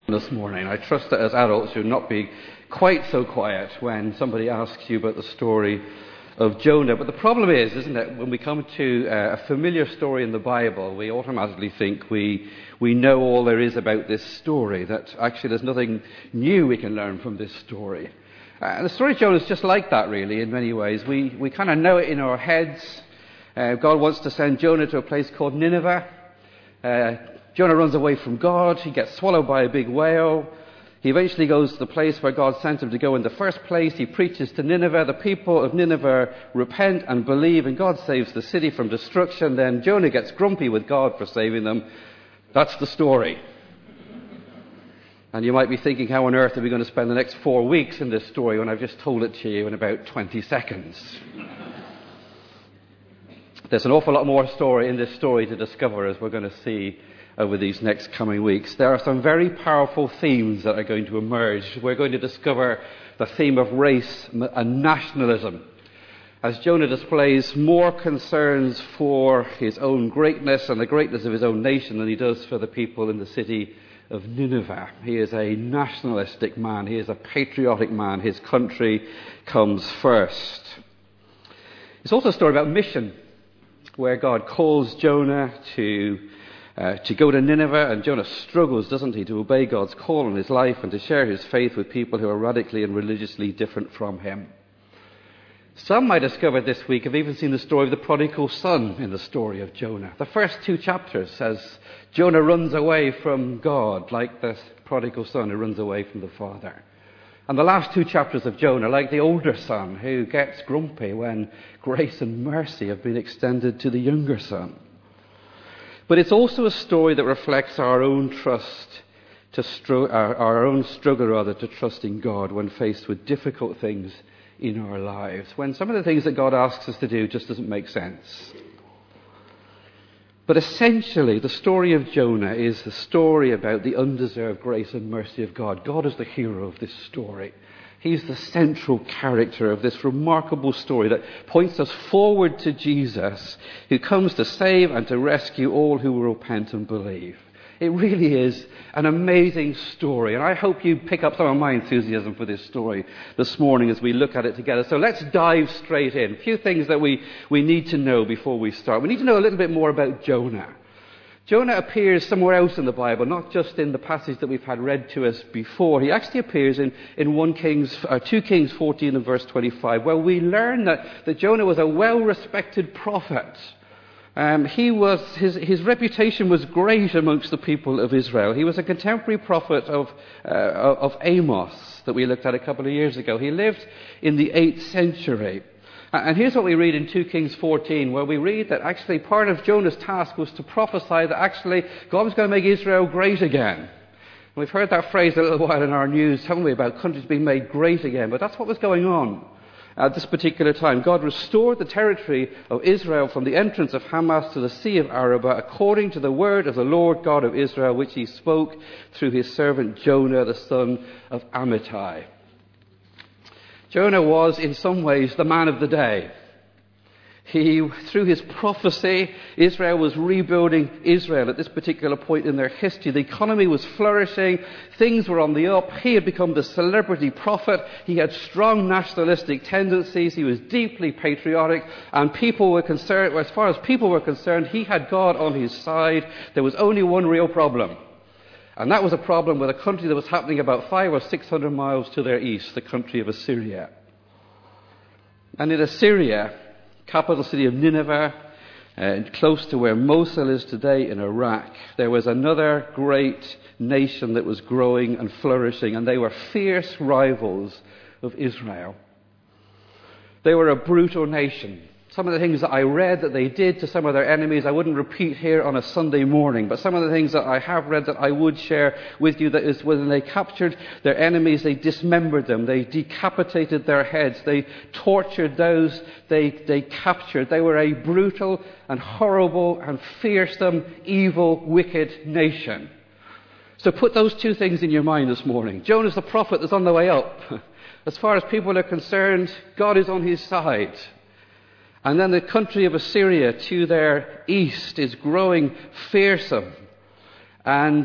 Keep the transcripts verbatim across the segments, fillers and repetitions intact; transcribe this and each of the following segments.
This morning. I trust that as adults you'll not be quite so quiet when somebody asks you about the story of Jonah. But the problem is, isn't it, when we come to uh, a familiar story in the Bible, we automatically think we we know all there is about this story, that actually there's nothing new we can learn from this story. Uh, and the story of Jonah is just like that, really, in many ways. We, we kind of know it in our heads. Uh, God wants to send Jonah to a place called Nineveh. Uh, Jonah runs away from God. He gets swallowed by a big whale. He eventually goes to the place where God sent him to go in the first place. He preaches to Nineveh. The people of Nineveh repent and believe, and God saves the city from destruction. Then Jonah gets grumpy with God for saving them. That's the story. And you might be thinking, how on earth are we going to spend the next four weeks in this story when I've just told it to you in about twenty seconds? There's an awful lot more story in this story to discover, as we're going to see over these next coming weeks. There are some very powerful themes that are going to emerge. We're going to discover the theme of race and nationalism, as Jonah displays more concerns for his own greatness and the greatness of his own nation than he does for the people in the city of Nineveh. He is a nationalistic man. He is a patriotic man. His country comes first. It's also a story about mission, where God calls Jonah to Uh, to go to Nineveh, and Jonah struggles, doesn't he, to obey God's call on his life and to share his faith with people who are radically and religiously different from him. Some, I discovered this week, have even seen the story of the prodigal son in the story of Jonah. The first two chapters says Jonah runs away from God, like the prodigal son who runs away from the father. And the last two chapters of Jonah, like the older son who gets grumpy when grace and mercy have been extended to the younger son. But it's also a story that reflects our own trust, to str- our, our own struggle rather, to trust in God when faced with difficult things in our lives, when some of the things that God asks us to do just doesn't make sense. But essentially, the story of Jonah is the story about the undeserved grace and mercy of God. God is the hero of this story. He's the central character of this remarkable story that points us forward to Jesus, who comes to save and to rescue all who will repent and believe. It really is an amazing story, and I hope you pick up some of my enthusiasm for this story this morning as we look at it together. So let's dive straight in. A few things that we, we need to know before we start. We need to know a little bit more about Jonah. Jonah appears somewhere else in the Bible, not just in the passage that we've had read to us before. He actually appears in, in one Kings, uh, two Kings fourteen and verse twenty-five, where we learn that, that Jonah was a well-respected prophet. Um, he was, his, his reputation was great amongst the people of Israel. He was a contemporary prophet of, uh, of Amos that we looked at a couple of years ago. He lived in the eighth century. And here's what we read in two Kings fourteen, where we read that actually part of Jonah's task was to prophesy that actually God was going to make Israel great again. We've heard that phrase a little while in our news, haven't we, about countries being made great again. But that's what was going on at this particular time. God restored the territory of Israel from the entrance of Hamas to the Sea of Arabah, according to the word of the Lord God of Israel, which he spoke through his servant Jonah, the son of Amittai. Jonah was, in some ways, the man of the day. He, through his prophecy, Israel was rebuilding Israel at this particular point in their history. The economy was flourishing. Things were on the up. He had become the celebrity prophet. He had strong nationalistic tendencies. He was deeply patriotic. And people were concerned, as far as people were concerned, he had God on his side. There was only one real problem. And that was a problem with a country that was happening about five or six hundred miles to their east, the country of Assyria. And in Assyria, capital city of Nineveh, uh, close to where Mosul is today in Iraq, there was another great nation that was growing and flourishing, and they were fierce rivals of Israel. They were a brutal nation. Some of the things that I read that they did to some of their enemies, I wouldn't repeat here on a Sunday morning, but some of the things that I have read that I would share with you, that is when they captured their enemies, they dismembered them, they decapitated their heads, they tortured those they, they captured. They were a brutal and horrible and fearsome, evil, wicked nation. So put those two things in your mind this morning. Jonah's the prophet that's on the way up. As far as people are concerned, God is on his side. And then the country of Assyria to their east is growing fearsome. And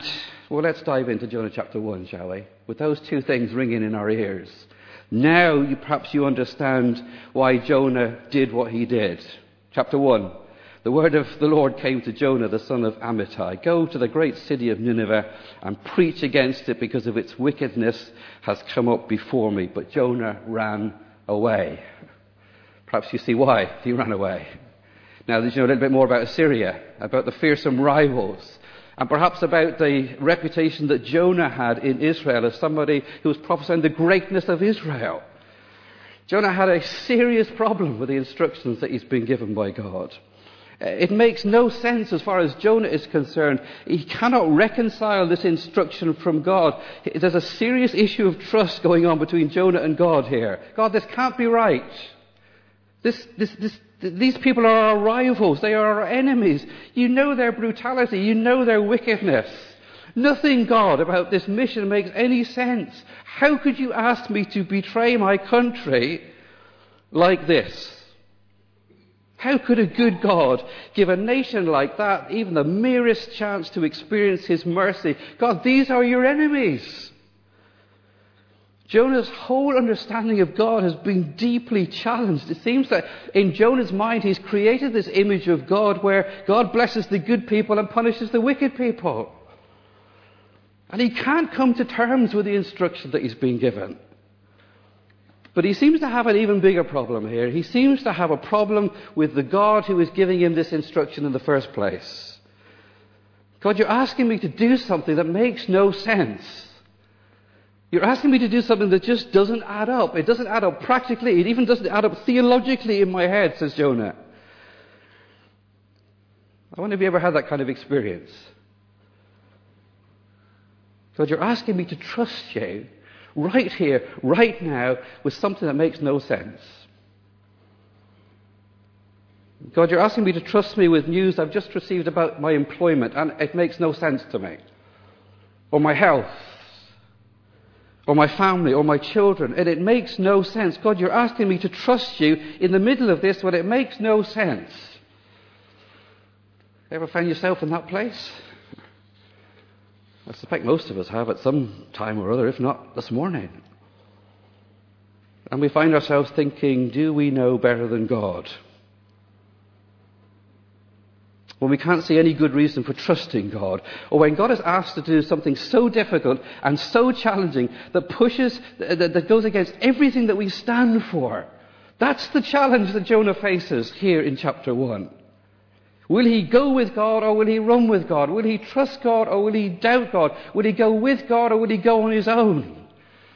Well, let's dive into Jonah chapter one, shall we? With those two things ringing in our ears. Now, you, perhaps you understand why Jonah did what he did. Chapter one. The word of the Lord came to Jonah, the son of Amittai. Go to the great city of Nineveh and preach against it, because of its wickedness has come up before me. But Jonah ran away. Perhaps you see why he ran away. Now, there's you know a little bit more about Assyria, about the fearsome rivals, and perhaps about the reputation that Jonah had in Israel as somebody who was prophesying the greatness of Israel. Jonah had a serious problem with the instructions that he's been given by God. It makes no sense as far as Jonah is concerned. He cannot reconcile this instruction from God. There's a serious issue of trust going on between Jonah and God here. God, this can't be right. This, this, this, these people are our rivals. They are our enemies. You know their brutality. You know their wickedness. Nothing, God, about this mission makes any sense. How could you ask me to betray my country like this? How could a good God give a nation like that even the merest chance to experience his mercy? God, these are your enemies. Jonah's whole understanding of God has been deeply challenged. It seems that in Jonah's mind he's created this image of God where God blesses the good people and punishes the wicked people. And he can't come to terms with the instruction that he's been given. But he seems to have an even bigger problem here. He seems to have a problem with the God who is giving him this instruction in the first place. God, you're asking me to do something that makes no sense. You're asking me to do something that just doesn't add up. It doesn't add up practically. It even doesn't add up theologically in my head, says Jonah. I wonder if you ever had that kind of experience. God, you're asking me to trust you right here, right now, with something that makes no sense. God, you're asking me to trust me with news I've just received about my employment, and it makes no sense to me. Or my health. Or my family, or my children, and it makes no sense. God, you're asking me to trust you in the middle of this when it makes no sense. Ever find yourself in that place? I suspect most of us have at some time or other, if not this morning. And we find ourselves thinking, do we know better than God? When we can't see any good reason for trusting God, or when God is asked to do something so difficult and so challenging that pushes, that, that goes against everything that we stand for. That's the challenge that Jonah faces here in chapter one. Will he go with God or will he run with God? Will he trust God or will he doubt God? Will he go with God or will he go on his own?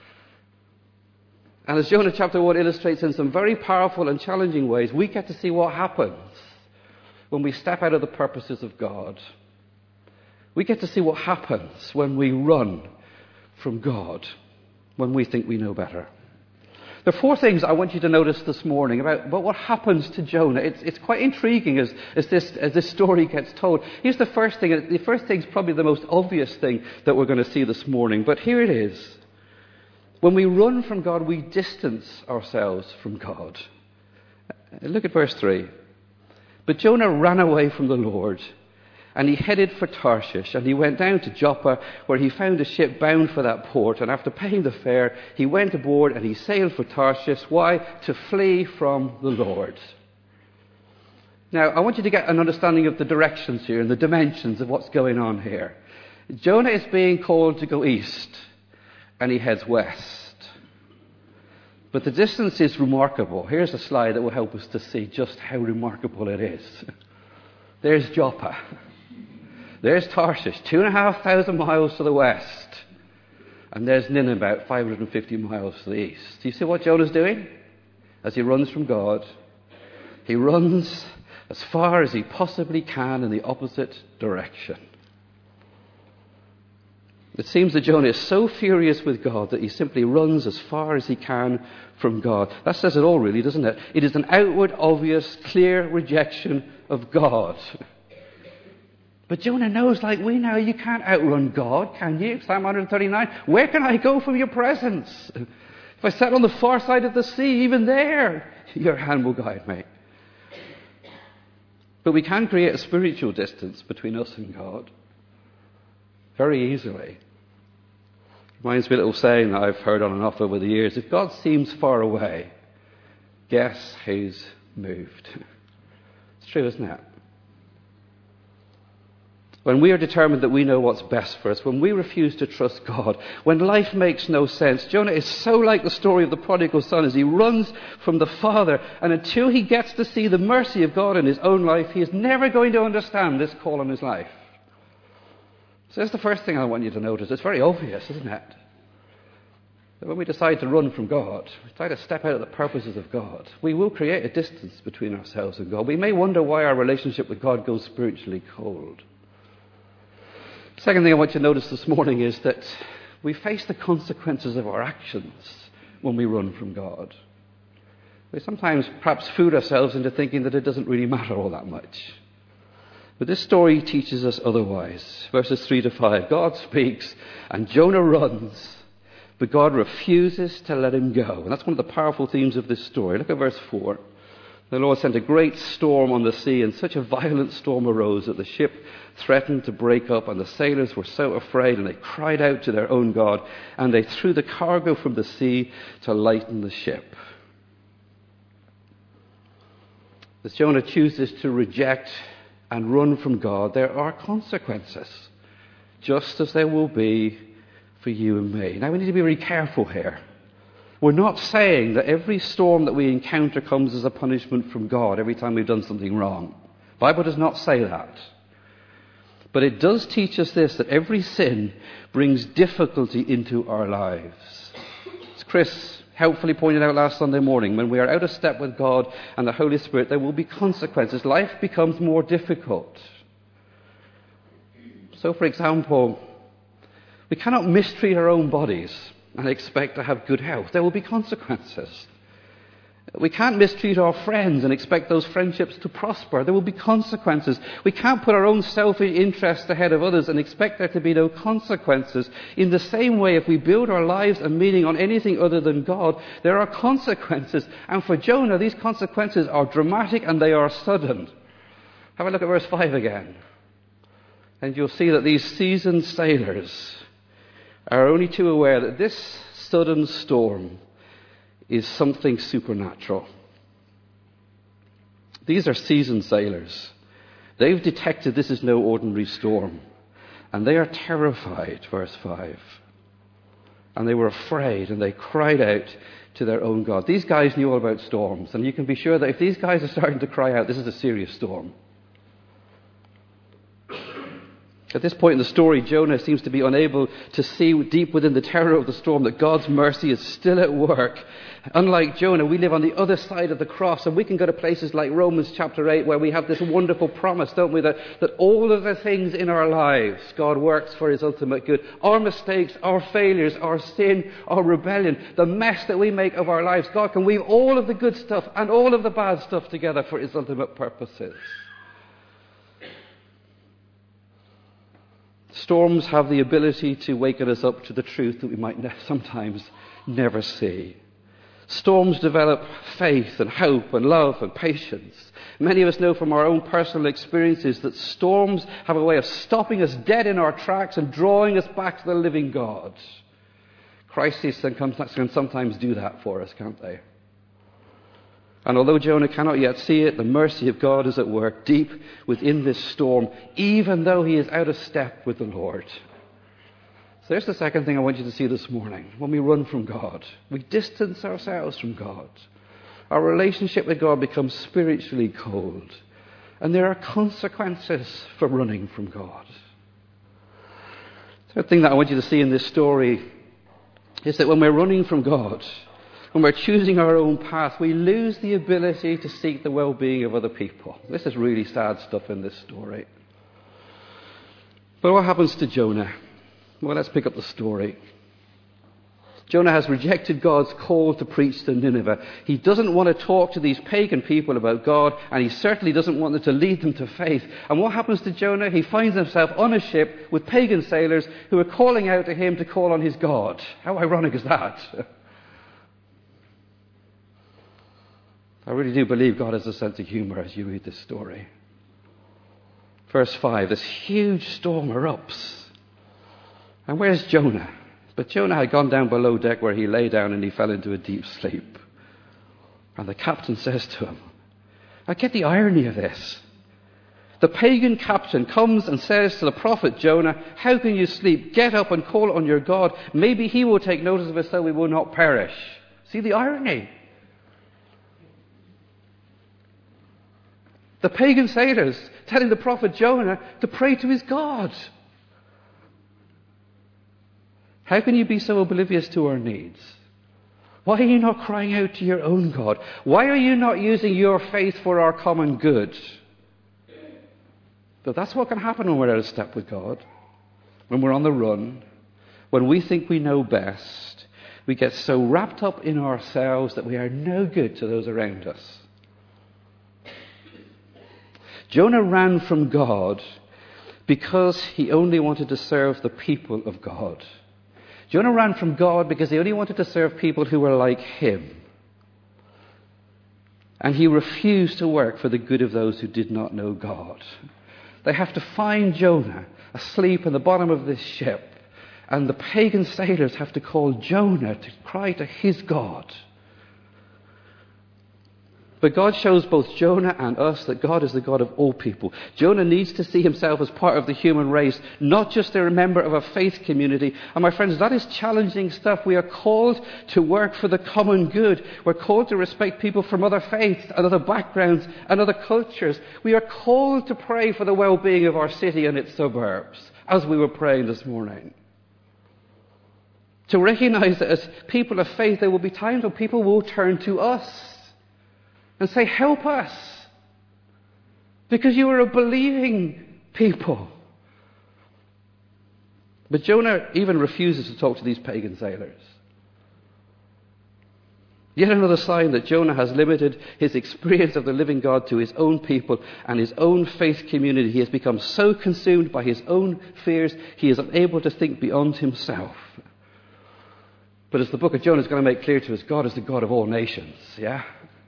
And as Jonah chapter one illustrates in some very powerful and challenging ways, we get to see what happens when we step out of the purposes of God. We get to see what happens when we run from God, when we think we know better. There are four things I want you to notice this morning about, about what happens to Jonah. It's, it's quite intriguing as, as, this, as this story gets told. Here's the first thing. The first thing is probably the most obvious thing that we're going to see this morning. But here it is. When we run from God, we distance ourselves from God. Look at verse three. But Jonah ran away from the Lord, and he headed for Tarshish, and he went down to Joppa, where he found a ship bound for that port, and after paying the fare, he went aboard and he sailed for Tarshish. Why? To flee from the Lord. Now, I want you to get an understanding of the directions here and the dimensions of what's going on here. Jonah is being called to go east, and he heads west. But the distance is remarkable. Here's a slide that will help us to see just how remarkable it is. There's Joppa. There's Tarshish, two and a half thousand miles to the west. And there's Nineveh, about five hundred fifty miles to the east. Do you see what Jonah's doing? As he runs from God, he runs as far as he possibly can in the opposite direction. It seems that Jonah is so furious with God that he simply runs as far as he can from God. That says it all, really, doesn't it? It is an outward, obvious, clear rejection of God. But Jonah knows, like we know, you can't outrun God, can you? Psalm one thirty-nine, where can I go from your presence? If I sat on the far side of the sea, even there, your hand will guide me. But we can create a spiritual distance between us and God. very easily. Reminds me of a little saying that I've heard on and off over the years. If God seems far away, guess who's moved? It's true, isn't it? When we are determined that we know what's best for us, when we refuse to trust God, when life makes no sense, Jonah is so like the story of the prodigal son as he runs from the father, and until he gets to see the mercy of God in his own life, he is never going to understand this call on his life. So that's the first thing I want you to notice. It's very obvious, isn't it? That when we decide to run from God, we try to step out of the purposes of God, we will create a distance between ourselves and God. We may wonder why our relationship with God goes spiritually cold. Second thing I want you to notice this morning is that we face the consequences of our actions when we run from God. We sometimes perhaps fool ourselves into thinking that it doesn't really matter all that much. But this story teaches us otherwise. Verses three to five, God speaks and Jonah runs, but God refuses to let him go. And that's one of the powerful themes of this story. Look at verse four. The Lord sent a great storm on the sea, and such a violent storm arose that the ship threatened to break up, and the sailors were so afraid, and they cried out to their own God, and they threw the cargo from the sea to lighten the ship. As Jonah chooses to reject and run from God, there are consequences, just as there will be for you and me. Now, we need to be very careful here. We're not saying that every storm that we encounter comes as a punishment from God every time we've done something wrong. The Bible does not say that. But it does teach us this, that every sin brings difficulty into our lives. As Chris helpfully pointed out last Sunday morning, when we are out of step with God and the Holy Spirit, there will be consequences. Life becomes more difficult. So, for example, we cannot mistreat our own bodies and expect to have good health. There will be consequences. We can't mistreat our friends and expect those friendships to prosper. There will be consequences. We can't put our own selfish interests ahead of others and expect there to be no consequences. In the same way, if we build our lives and meaning on anything other than God, there are consequences. And for Jonah, these consequences are dramatic and they are sudden. Have a look at verse five again. And you'll see that these seasoned sailors are only too aware that this sudden storm is something supernatural. These are seasoned sailors. They've detected this is no ordinary storm. And they are terrified, verse five. And they were afraid and they cried out to their own God. These guys knew all about storms. And you can be sure that if these guys are starting to cry out, this is a serious storm. At this point in the story, Jonah seems to be unable to see deep within the terror of the storm that God's mercy is still at work. Unlike Jonah, we live on the other side of the cross, and we can go to places like Romans chapter eight where we have this wonderful promise, don't we, that, that all of the things in our lives, God works for his ultimate good. Our mistakes, our failures, our sin, our rebellion, the mess that we make of our lives, God can weave all of the good stuff and all of the bad stuff together for his ultimate purposes. Storms have the ability to waken us up to the truth that we might ne- sometimes never see. Storms develop faith and hope and love and patience. Many of us know from our own personal experiences that storms have a way of stopping us dead in our tracks and drawing us back to the living God. Crises can sometimes do that for us, can't they? And although Jonah cannot yet see it, the mercy of God is at work deep within this storm, even though he is out of step with the Lord. So there's the second thing I want you to see this morning. When we run from God, we distance ourselves from God. Our relationship with God becomes spiritually cold. And there are consequences for running from God. The third thing that I want you to see in this story is that when we're running from God, when we're choosing our own path, we lose the ability to seek the well-being of other people. This is really sad stuff in this story. But what happens to Jonah? Well, let's pick up the story. Jonah has rejected God's call to preach to Nineveh. He doesn't want to talk to these pagan people about God, and he certainly doesn't want them to lead them to faith. And what happens to Jonah? He finds himself on a ship with pagan sailors who are calling out to him to call on his God. How ironic is that? I really do believe God has a sense of humor as you read this story. Verse five, this huge storm erupts. And where's Jonah? But Jonah had gone down below deck where he lay down and he fell into a deep sleep. And the captain says to him, I get the irony of this. The pagan captain comes and says to the prophet Jonah, how can you sleep? Get up and call on your God. Maybe he will take notice of us so we will not perish. See the irony? The pagan sailors telling the prophet Jonah to pray to his God. How can you be so oblivious to our needs? Why are you not crying out to your own God? Why are you not using your faith for our common good? But that's what can happen when we're out of step with God. When we're on the run, when we think we know best, we get so wrapped up in ourselves that we are no good to those around us. Jonah ran from God because he only wanted to serve the people of God. Jonah ran from God because he only wanted to serve people who were like him. And he refused to work for the good of those who did not know God. They have to find Jonah asleep in the bottom of this ship. And the pagan sailors have to call Jonah to cry to his God. But God shows both Jonah and us that God is the God of all people. Jonah needs to see himself as part of the human race, not just a member of a faith community. And my friends, that is challenging stuff. We are called to work for the common good. We're called to respect people from other faiths and other backgrounds and other cultures. We are called to pray for the well-being of our city and its suburbs, as we were praying this morning. To recognize that as people of faith, there will be times when people will turn to us and say, help us. Because you are a believing people. But Jonah even refuses to talk to these pagan sailors. Yet another sign that Jonah has limited his experience of the living God to his own people and his own faith community. He has become so consumed by his own fears, he is unable to think beyond himself. But as the book of Jonah is going to make clear to us, God is the God of all nations, yeah?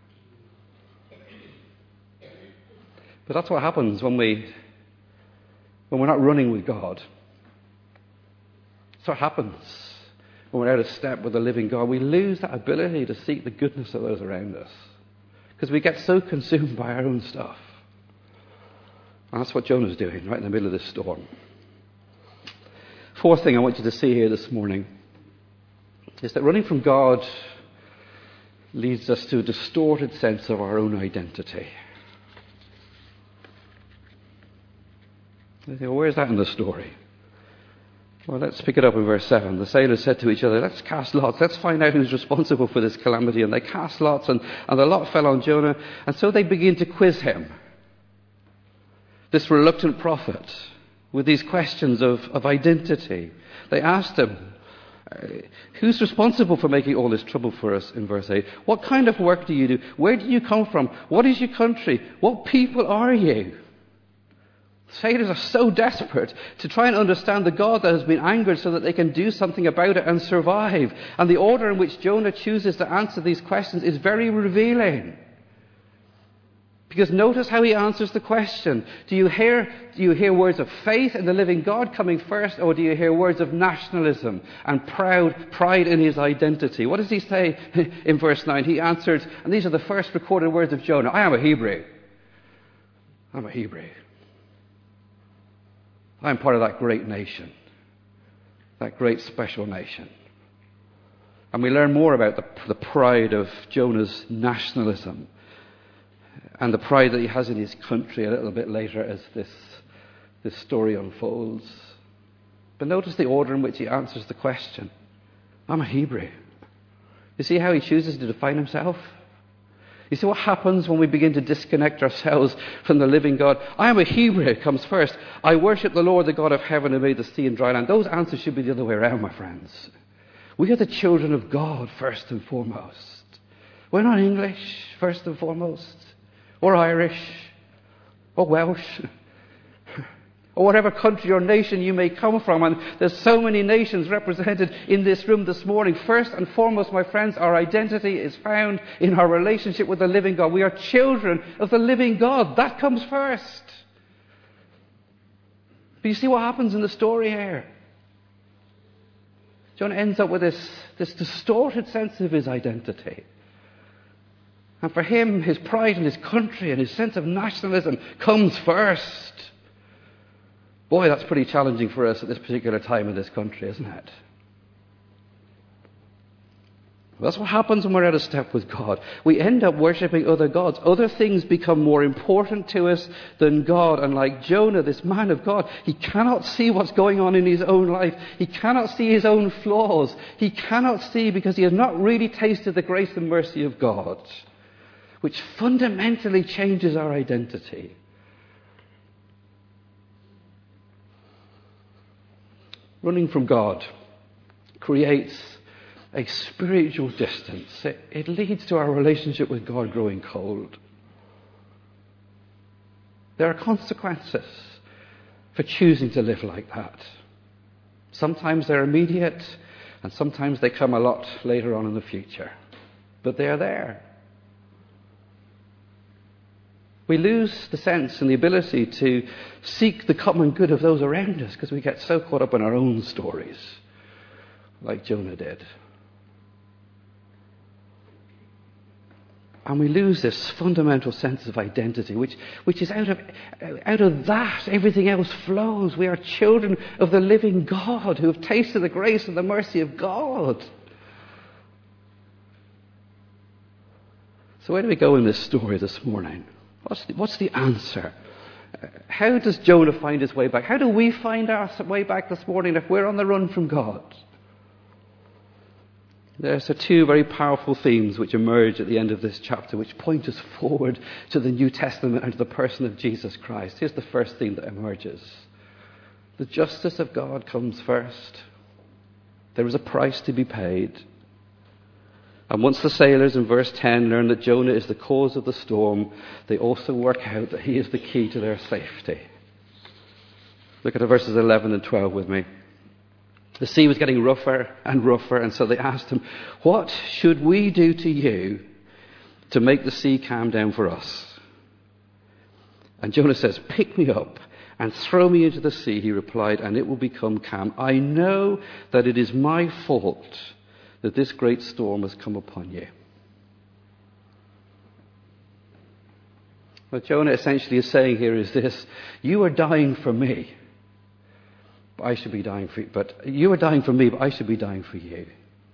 But that's what happens when, we, when we're not running with God. That's what happens when we're out of step with the living God. We lose that ability to seek the goodness of those around us because we get so consumed by our own stuff. And that's what Jonah's doing right in the middle of this storm. Fourth thing I want you to see here this morning is that running from God leads us to a distorted sense of our own identity. You think, well, where's that in the story? Well, let's pick it up in verse seven. The sailors said to each other, let's cast lots. Let's find out who's responsible for this calamity. And they cast lots, and, and the lot fell on Jonah. And so they begin to quiz him, this reluctant prophet, with these questions of, of identity. They asked him, who's responsible for making all this trouble for us, in verse eight? What kind of work do you do? Where do you come from? What is your country? What people are you? Sailors are so desperate to try and understand the God that has been angered so that they can do something about it and survive. And the order in which Jonah chooses to answer these questions is very revealing. Because notice how he answers the question. Do you hear, do you hear words of faith in the living God coming first, or do you hear words of nationalism and proud pride in his identity? What does he say in verse nine? He answered, and these are the first recorded words of Jonah, I am a Hebrew. I'm a Hebrew. I'm part of that great nation, that great special nation. And we learn more about the, the pride of Jonah's nationalism and the pride that he has in his country a little bit later as this, this story unfolds. But notice the order in which he answers the question. I'm a Hebrew. You see how he chooses to define himself? You see what happens when we begin to disconnect ourselves from the living God? I am a Hebrew comes first. I worship the Lord, the God of heaven, who made the sea and dry land. Those answers should be the other way around, my friends. We are the children of God first and foremost. We're not English first and foremost, or Irish, or Welsh, or whatever country or nation you may come from. And there's so many nations represented in this room this morning. First and foremost, my friends, our identity is found in our relationship with the living God. We are children of the living God. That comes first. But you see what happens in the story here? Jonah ends up with this, this distorted sense of his identity. And for him, his pride in his country and his sense of nationalism comes first. Boy, that's pretty challenging for us at this particular time in this country, isn't it? That's what happens when we're out of step with God. We end up worshipping other gods. Other things become more important to us than God. And like Jonah, this man of God, he cannot see what's going on in his own life. He cannot see his own flaws. He cannot see because he has not really tasted the grace and mercy of God, which fundamentally changes our identity. Running from God creates a spiritual distance. It, it leads to our relationship with God growing cold. There are consequences for choosing to live like that. Sometimes they're immediate, and sometimes they come a lot later on in the future. But they're there. We lose the sense and the ability to seek the common good of those around us because we get so caught up in our own stories, like Jonah did. And we lose this fundamental sense of identity, which, which is out of, out of that, everything else flows. We are children of the living God who have tasted the grace and the mercy of God. So where do we go in this story this morning? What's the, what's the answer? How does Jonah find his way back? How do we find our way back this morning if we're on the run from God? There's two very powerful themes which emerge at the end of this chapter, which point us forward to the New Testament and to the person of Jesus Christ. Here's the first theme that emerges. The justice of God comes first. There is a price to be paid. And once the sailors in verse ten learn that Jonah is the cause of the storm, they also work out that he is the key to their safety. Look at verses eleven and twelve with me. The sea was getting rougher and rougher, and so they asked him, "What should we do to you to make the sea calm down for us?" And Jonah says, "Pick me up and throw me into the sea," he replied, "and it will become calm. I know that it is my fault that this great storm has come upon you." What Jonah essentially is saying here is this: you are dying for me. I should be dying for you, but you are dying for me, but I should be dying for you.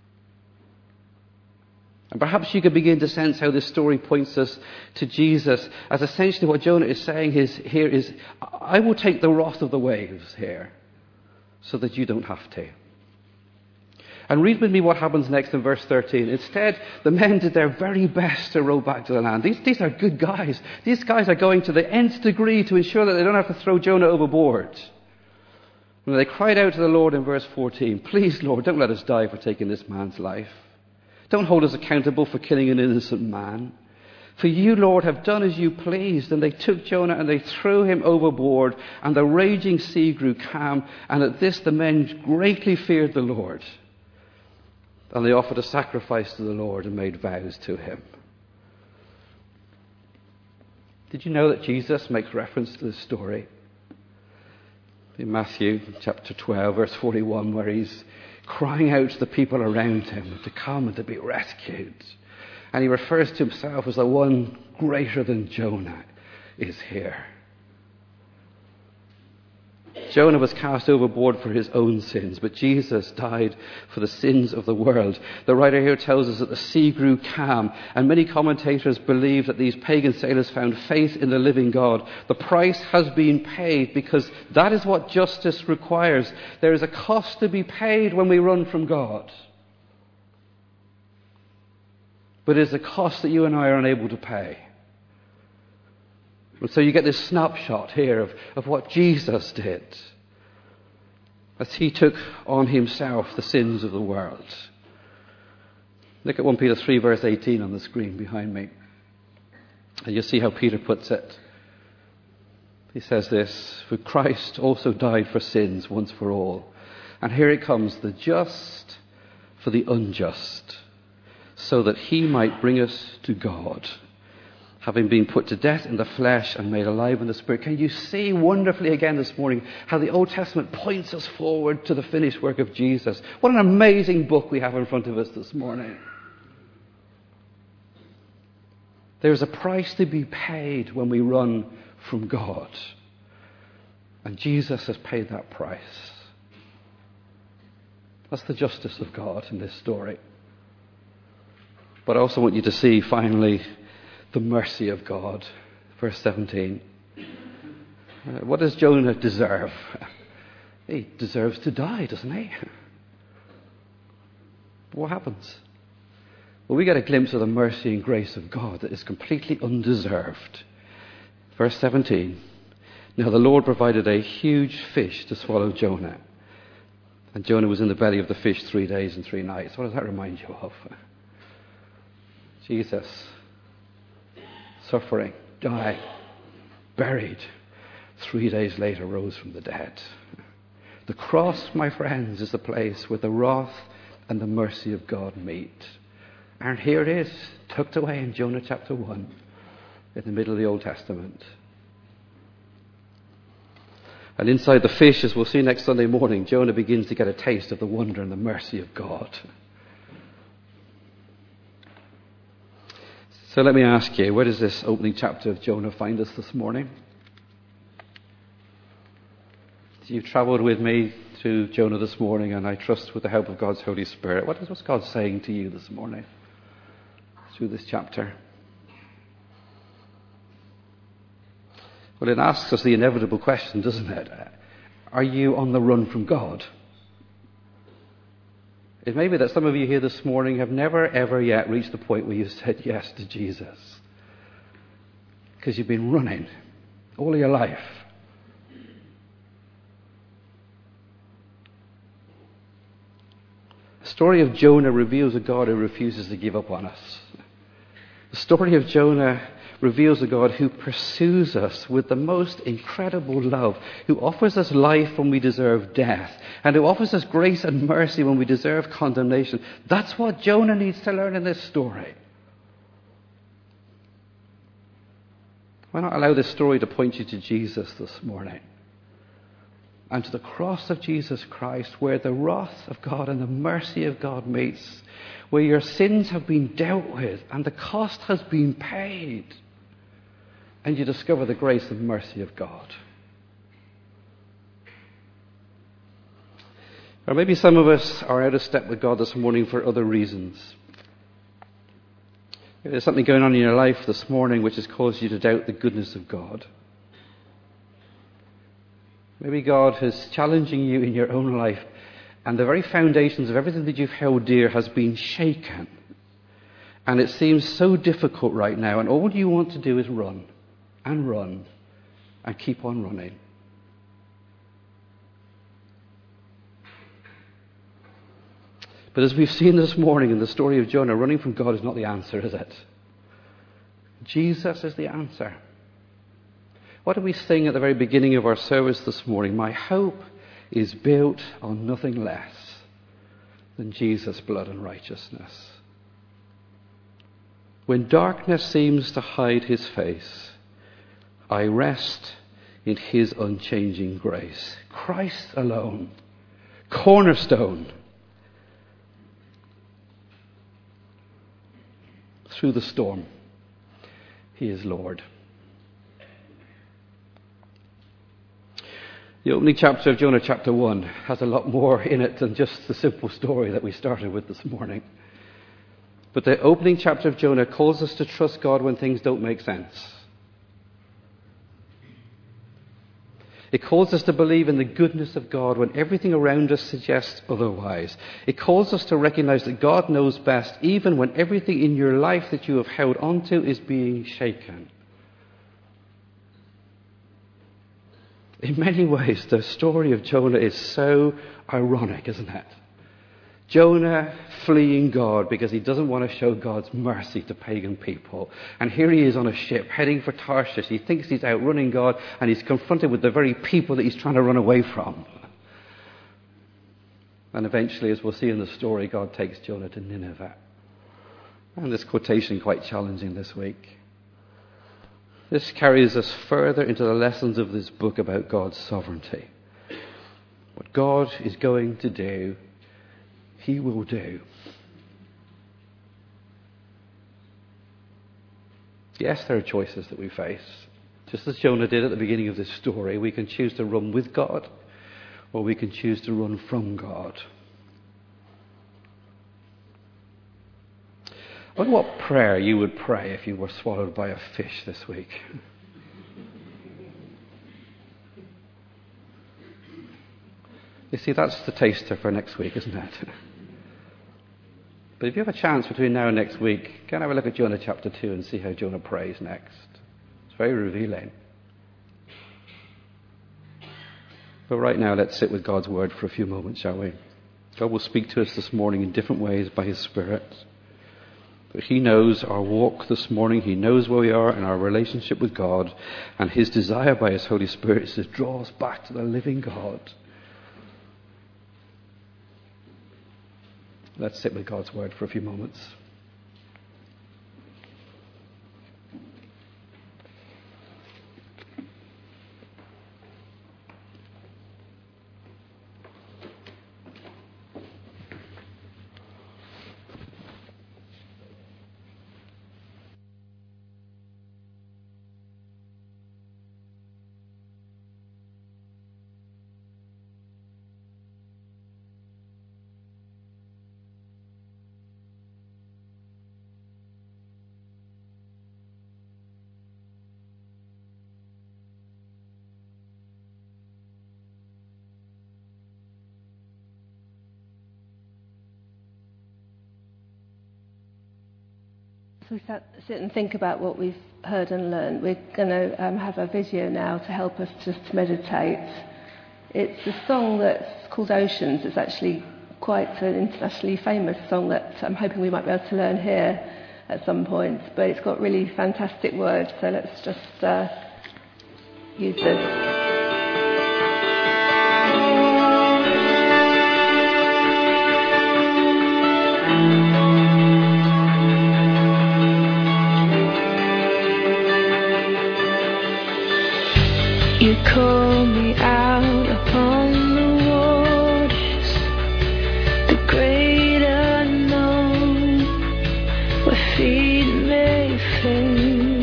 And perhaps you can begin to sense how this story points us to Jesus, as essentially what Jonah is saying is, here is, I will take the wrath of the waves here, so that you don't have to. And read with me what happens next in verse thirteen. Instead, the men did their very best to row back to the land. These, these are good guys. These guys are going to the nth degree to ensure that they don't have to throw Jonah overboard. And they cried out to the Lord in verse fourteen, "Please, Lord, don't let us die for taking this man's life. Don't hold us accountable for killing an innocent man. For you, Lord, have done as you pleased." And they took Jonah and they threw him overboard, and the raging sea grew calm. And at this the men greatly feared the Lord. And they offered a sacrifice to the Lord and made vows to him. Did you know that Jesus makes reference to this story? In Matthew chapter twelve, verse forty-one, where he's crying out to the people around him to come and to be rescued. And he refers to himself as the one greater than Jonah is here. Jonah was cast overboard for his own sins, but Jesus died for the sins of the world. The writer here tells us that the sea grew calm, and many commentators believe that these pagan sailors found faith in the living God. The price has been paid because that is what justice requires. There is a cost to be paid when we run from God. But it is a cost that you and I are unable to pay. And so you get this snapshot here of, of what Jesus did as he took on himself the sins of the world. Look at First Peter three verse eighteen on the screen behind me. And you'll see how Peter puts it. He says this: "For Christ also died for sins once for all." And here it comes, the just for the unjust, so that he might bring us to God, having been put to death in the flesh and made alive in the Spirit. Can you see wonderfully again this morning how the Old Testament points us forward to the finished work of Jesus? What an amazing book we have in front of us this morning. There's a price to be paid when we run from God. And Jesus has paid that price. That's the justice of God in this story. But I also want you to see, finally, the mercy of God. Verse seventeen. Uh, what does Jonah deserve? He deserves to die, doesn't he? What happens? Well, we get a glimpse of the mercy and grace of God that is completely undeserved. Verse seventeen. Now the Lord provided a huge fish to swallow Jonah. And Jonah was in the belly of the fish three days and three nights. What does that remind you of? Jesus, suffering, died, buried, three days later rose from the dead. The cross, my friends, is the place where the wrath and the mercy of God meet. And here it is, tucked away in Jonah chapter one, in the middle of the Old Testament. And inside the fish, as we'll see next Sunday morning, Jonah begins to get a taste of the wonder and the mercy of God. So let me ask you, where does this opening chapter of Jonah find us this morning? You've travelled with me through Jonah this morning, and I trust with the help of God's Holy Spirit. What is what's God saying to you this morning through this chapter? Well, it asks us the inevitable question, doesn't it? Are you on the run from God? It may be that some of you here this morning have never, ever yet reached the point where you've said yes to Jesus. Because you've been running all of your life. The story of Jonah reveals a God who refuses to give up on us. The story of Jonah reveals a God who pursues us with the most incredible love, who offers us life when we deserve death, and who offers us grace and mercy when we deserve condemnation. That's what Jonah needs to learn in this story. Why not allow this story to point you to Jesus this morning? And to the cross of Jesus Christ, where the wrath of God and the mercy of God meets, where your sins have been dealt with and the cost has been paid, and you discover the grace and mercy of God. Or maybe some of us are out of step with God this morning for other reasons. Maybe there's something going on in your life this morning which has caused you to doubt the goodness of God. Maybe God is challenging you in your own life, and the very foundations of everything that you've held dear has been shaken. And it seems so difficult right now, and all you want to do is run and run and keep on running. But as we've seen this morning in the story of Jonah, running from God is not the answer, is it? Jesus is the answer. What did we sing at the very beginning of our service this morning? My hope is built on nothing less than Jesus' blood and righteousness. When darkness seems to hide his face, I rest in his unchanging grace. Christ alone, cornerstone. Through the storm, he is Lord. The opening chapter of Jonah chapter one has a lot more in it than just the simple story that we started with this morning. But the opening chapter of Jonah calls us to trust God when things don't make sense. It calls us to believe in the goodness of God when everything around us suggests otherwise. It calls us to recognize that God knows best even when everything in your life that you have held onto is being shaken. In many ways, the story of Jonah is so ironic, isn't it? Jonah fleeing God because he doesn't want to show God's mercy to pagan people. And here he is on a ship heading for Tarshish. He thinks he's outrunning God, and he's confronted with the very people that he's trying to run away from. And eventually, as we'll see in the story, God takes Jonah to Nineveh. And this quotation quite challenging this week. This carries us further into the lessons of this book about God's sovereignty. What God is going to do, he will do. Yes, there are choices that we face. Just as Jonah did at the beginning of this story, we can choose to run with God, or we can choose to run from God. I wonder what prayer you would pray if you were swallowed by a fish this week. You see, that's the taster for next week, isn't it? But if you have a chance between now and next week, go and have a look at Jonah chapter two and see how Jonah prays next. It's very revealing. But right now, let's sit with God's word for a few moments, shall we? God will speak to us this morning in different ways by his Spirit. But he knows our walk this morning. He knows where we are in our relationship with God. And his desire by his Holy Spirit is to draw us back to the living God. Let's sit with God's word for a few moments. So we sat, sit and think about what we've heard and learned. We're going to um, have a video now to help us just to meditate. It's a song that's called Oceans. It's actually quite an internationally famous song that I'm hoping we might be able to learn here at some point. But it's got really fantastic words, so let's just uh, use this. You call me out upon the waters, the great unknown, where feet may fail.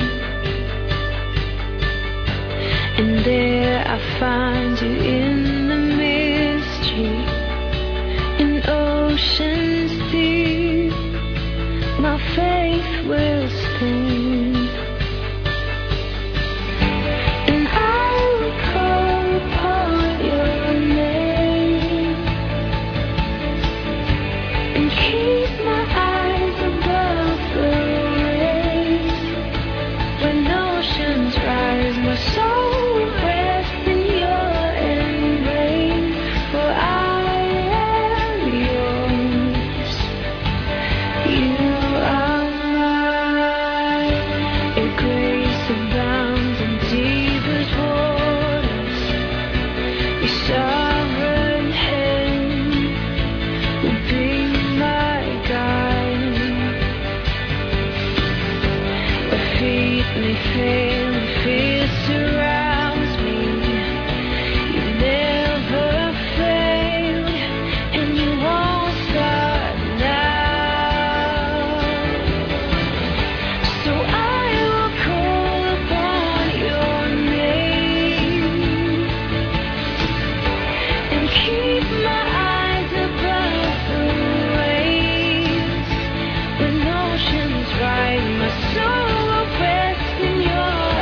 And there I find you in the mystery, in oceans deep. My faith will stand. Rise, my soul will rest in your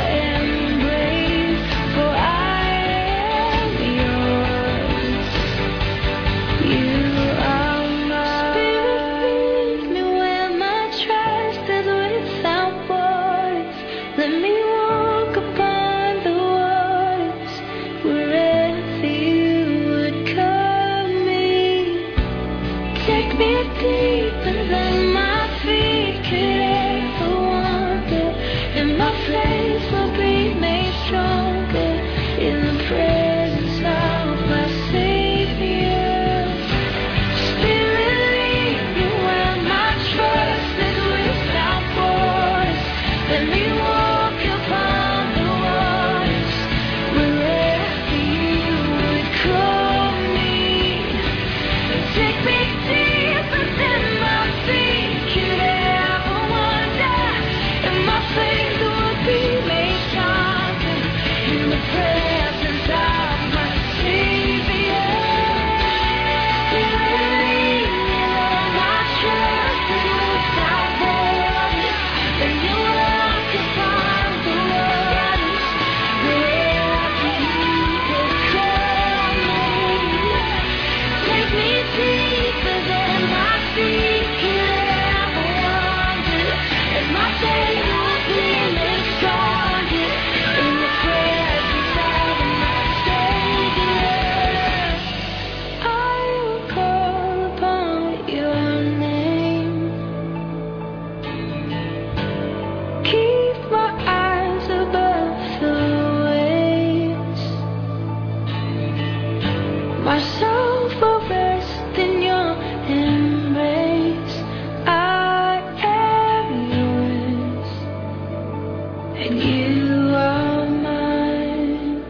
and you are mine.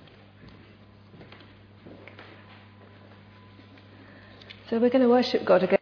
So we're going to worship God again.